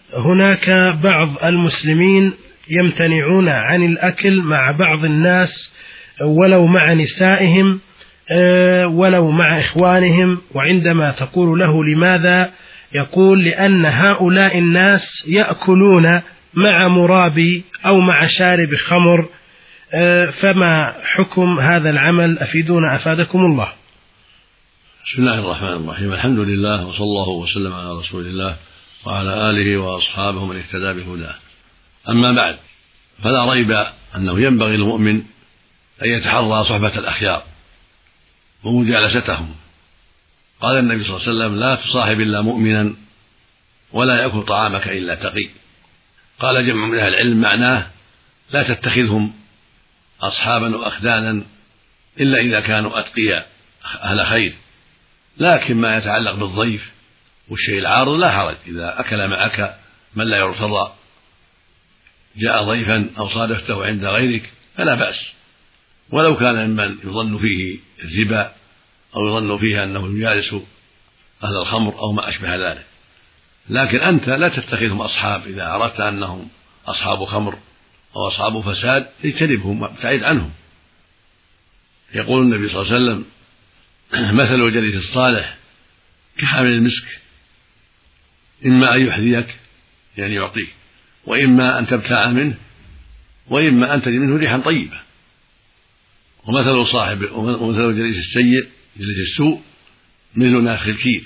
هناك بعض المسلمين يمتنعون عن الأكل مع بعض الناس ولو مع نسائهم ولو مع إخوانهم، وعندما تقول له لماذا يقول لأن هؤلاء الناس يأكلون مع مرابي أو مع شارب خمر، فما حكم هذا العمل؟ أفيدونا أفادكم الله. بسم الله الرحمن الرحيم، الحمد لله وصلى الله وسلم على رسول الله وعلى آله وأصحابه من اهتدى بهداه. أما بعد، فلا ريب أنه ينبغي للمؤمن أن يتحرى صحبة الأخيار ومجالستهم. قال النبي صلى الله عليه وسلم: لا تصاحب إلا مؤمنا ولا يأكل طعامك إلا تقي. قال جمع من أهل العلم معناه: لا تتخذهم أصحابا وأخدانا إلا إذا كانوا أتقياء أهل خير، لكن ما يتعلق بالضيف والشيء العارض لا حرج. إذا أكل معك من لا يرتضى، جاء ضيفا أو صادفته عند غيرك فلا بأس، ولو كان ممن يظن فيه الربا أو يظن فيه أنه يجالس أهل الخمر أو ما أشبه ذلك. لكن أنت لا تتخذهم أصحاب. إذا أردت أنهم أصحاب خمر أو أصحاب فساد اجتنبهم وابتعد عنهم. يقول النبي صلى الله عليه وسلم: مثل الجليس الصالح كحامل المسك، إما أن يحذيك يعني يعطيك، وإما أن تبتاع منه، وإما أن تجد منه ريحا طيبة. ومثل الجليس السيء جليس السوء مثل نافخ الكير،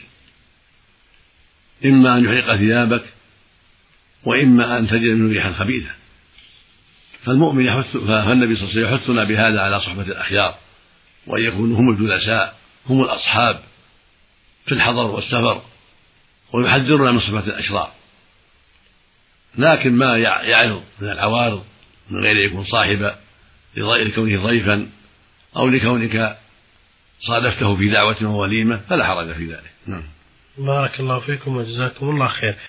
إما أن يحرق ثيابك وإما أن تجد منه ريحا خبيثة. فالنبي صلى الله عليه وسلم يحثنا بهذا على صحبة الأخيار، وأن يكونوا هم الجلساء هم الأصحاب في الحضر والسفر، ويحذرنا من صحبة الأشرار. لكن ما يعرض من العوارض من غير يكون صاحبا لكونه ضيفا أو لكونك صادفته في دعوة ووليمة فلا حرج في ذلك. بارك الله فيكم وجزاكم الله خير.